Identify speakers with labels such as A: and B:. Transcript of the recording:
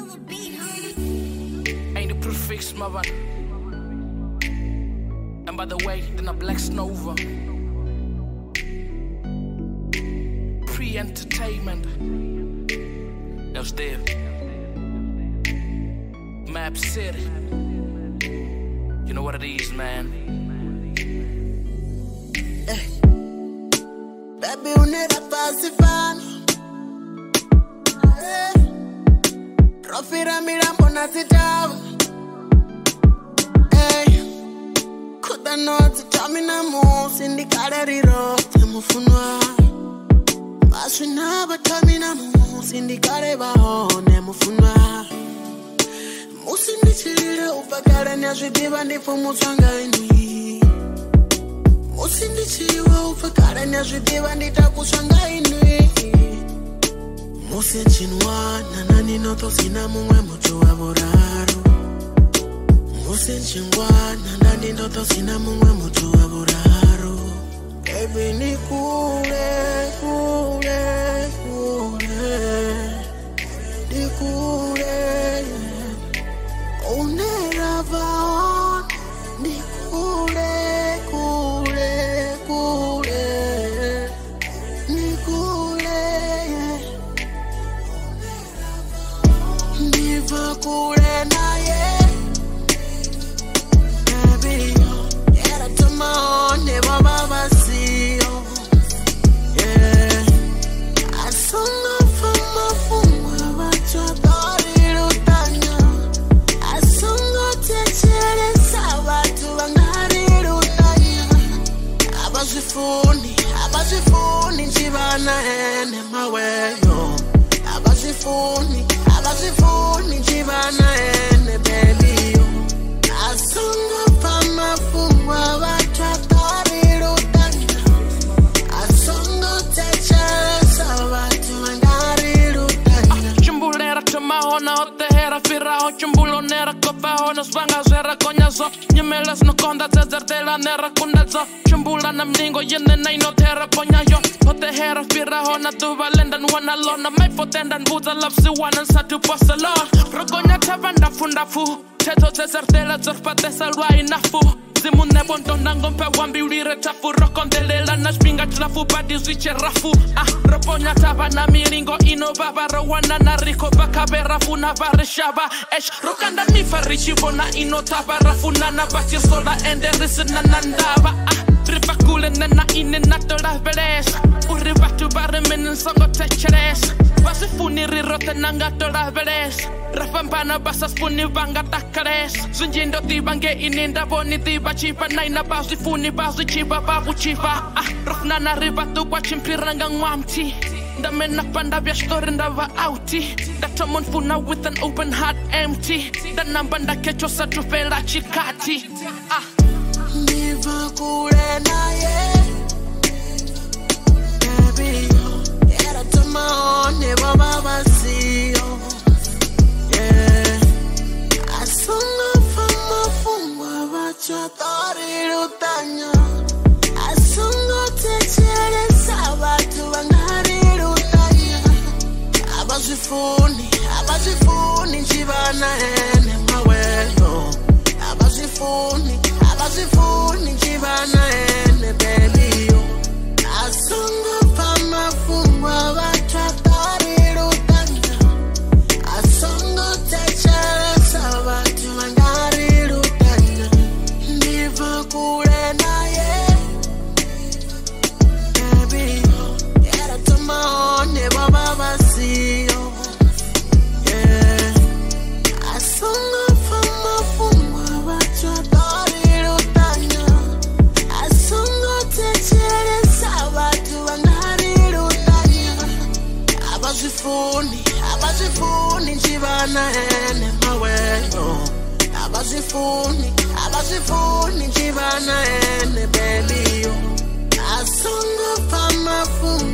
A: Ain't the prefix, my man. And by the way, then a Black Snova. Pre-entertainment. That was there. Map City. You know what it is, man.
B: Baby, unera pasifano. Rofira mirambo na zitawa. Kuda noti tamina musi ndikare riro temufunwa. Baswina batamina musi ndikare bahone mufunwa. Musi ndichirire upagare nyazvidiva ndifu mutsvangaini. Musi ndichiwa upagare nyazvidiva nditakusvangaini. Musi nchinwana nani notosina mumwe mucho wavoraro. Musi nchingwana nani notosina mumwe mucho wavoraro. Baby ni kule, kule, kule. Ni kule. Unera vaon. Ni kule, kule, kule. Ni kule. Niva kule na ye. Baby, era tomao ne baba vacío. Yeah. Asonga fama fuma bacho torirutanya. Asonga techere sabatu bangarirutanya. Abazifuni njibana ene maweyo. Abazifuni njibana ene baby yo. Asonga fama fuma bacho torirutanya. Asonga techere sabatu bangarirutanya.
A: Chumbulera tomahona hotehera firaho chumbulonera kopahona svangazera konyazo nyemelas no konda zezertela nera kundazo chumbula na mningo yene nainotera ponyayo hotehera firahona tuvalendan wanalona maifotendan buza lapsi wanan satu posalon rokonya tavanda fundafu teto zezertela zorpate salwa inafu Zimune bondona ngompe wambiulire tafu rokondelela na spinga tlafu badi ziche rafu roponya taba na miringo ino baba rawana na riko bakabera funa barishaba rokanda ni farishi bona ino taba rafuna na bati sola ende risina nandaba riba kule nena ine natola beles uribatu bare menen songo techeres Wasifuni rirote nanga tola beles Rafampana basas puni banga takares Zunjindo tibange ininda boni tiba chipa Naina bazi funi bazi chiba babu chiba Rofnana ribatu kwa chimpiranga ngwamti Damena panda vya story ndava auti Datomon funa with an open heart empty Danambanda kecho sa tufela chikati
B: Niva kule na ye Baby Era tomao ne baba vacío Yeah Asonga fama fuma bacho torirutanya Asonga techere sabatu bangarirutanya Abazifuni njibana ene maweyo Abazifuni njibana ene baby yo Asonga fama fuma bacho torirutanya Asonga techere sabatu bangarirutanya Niva kule na ye Baby yo Era tomao ne baba vacío Yeah Asonga fama fuma bacho torirutanya Asonga techere sabatu bangarirutanya Abazifuni njibana ene maweyo Abazifuni njibana ene baby yo Asonga fama fuma